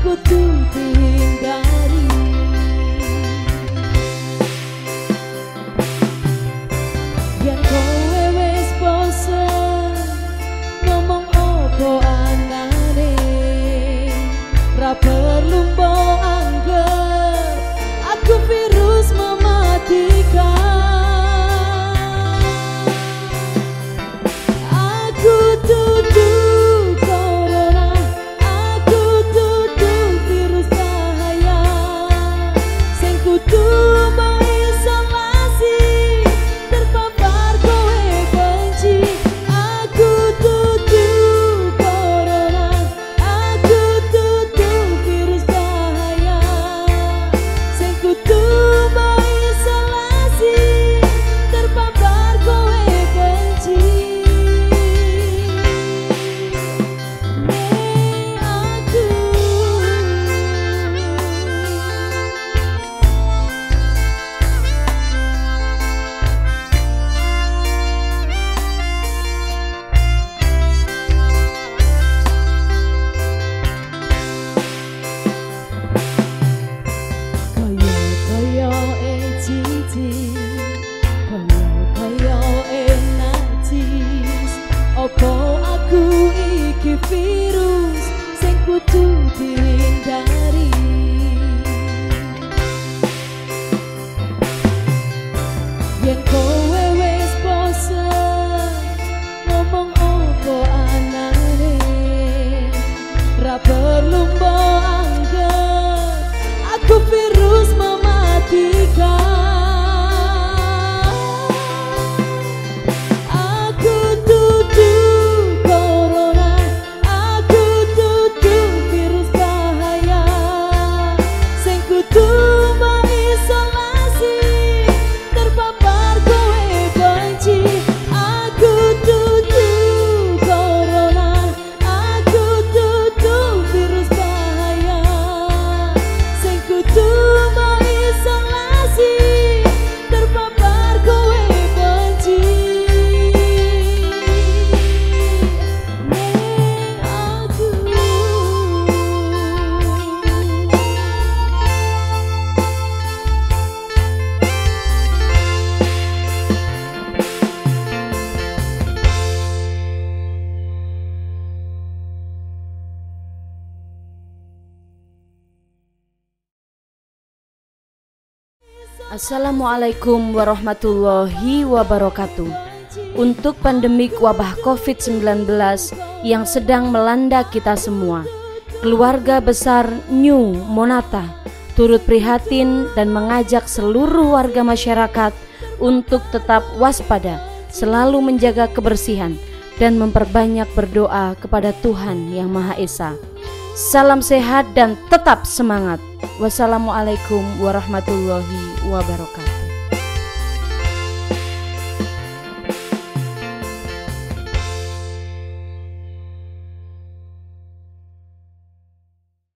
tuh tinggali. Yen kowe wis bosen ngomong opo anane, ra perlu mbok anggap aku virus mematikan. Aku tutup corona, aku tutup virus bahaya, sing kudu mbok isolasi, terpapar kowe benci. Aku tutup corona, aku tutup virus bahaya, sing kudu mbok isolasi, terpapar kowe benci. Kaya cici, kaya najis, opo aku iki virus sing kudu dihindari. Yen kowe wis bosen ngomong opo anane, ra perlu mbok anggap aku virus mematikan. Aku tutup corona, aku tutup virus bahaya, sing kudu mbok isolasi, terpapar kowe benci. Aku tutup corona, aku tutup virus bahaya, sing kudu mbok isolasi, terpapar kowe benci. Nek aku Assalamualaikum warahmatullahi wabarakatuh. Untuk pandemik wabah COVID-19 yang sedang melanda kita semua, keluarga besar New Monata turut prihatin dan mengajak seluruh warga masyarakat untuk tetap waspada, selalu menjaga kebersihan, dan memperbanyak berdoa kepada Tuhan Yang Maha Esa. Salam sehat dan tetap semangat. Wassalamualaikum warahmatullahi wabarakatuh.